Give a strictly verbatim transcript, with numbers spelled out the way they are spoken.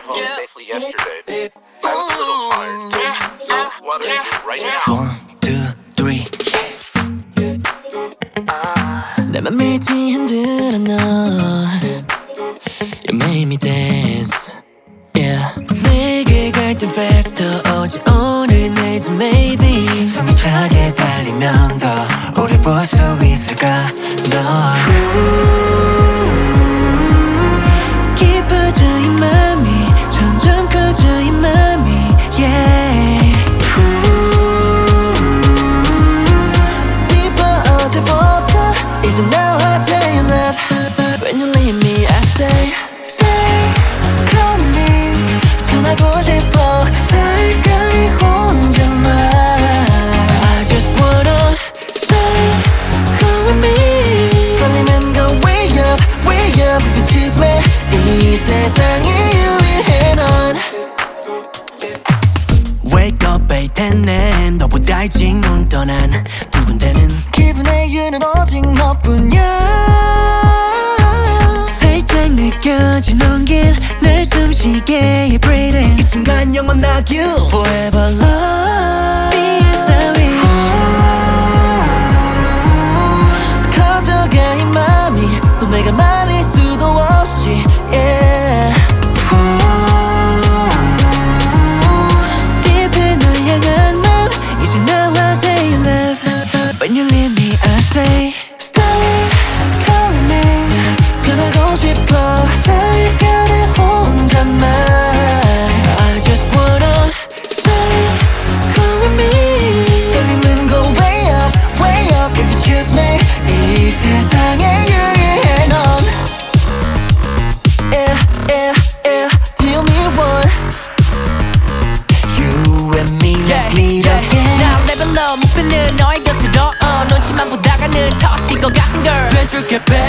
home safely yesterday. I was a little tired too, so why don't you do right now? One, two, three. 내 맘 밀지 흔들어 너. You made me dance. Yeah. 내게 갈 땐 faster. 어제 오늘 내일도 maybe. 숨이 차게 달리면 더 오래 볼 수 있을까 너. 깊어져 이 맘이 점점 커져 이 맘이 yeah. Deeper 어제부터 이제 나와 tell you love. When you leave me I say stay call me 전하고 싶어 달걀이 혼자만 I just wanna stay call with me 떨리면 go way up way up if you choose me 이 세상에 유일해 넌 Wake up 할 텐데 너보다 일찍 눈 떠난 두근대는 기분의 이유는 오직 너뿐이야 살짝 느껴진 온길 날 숨쉬게 해 breathing 이 순간 영원하길 Forever love Be sorry 커져가 이 맘이 또 내가 말할 수도 없이 yeah. 깊이 널 향한 맘 이제 나와 tell you love When you leave me I say Stay call me 전하고 싶어 달걀에 혼자만 I just wanna stay call with me 떨리면 go way up way up if you choose me 이 세상에 유일해 넌 Yeah yeah yeah tell me one You and me let's meet again Now level up 목표는 너의 곁으로 uh, 눈치만 보다가는 터질 것 같은 girl 돼줄게 babe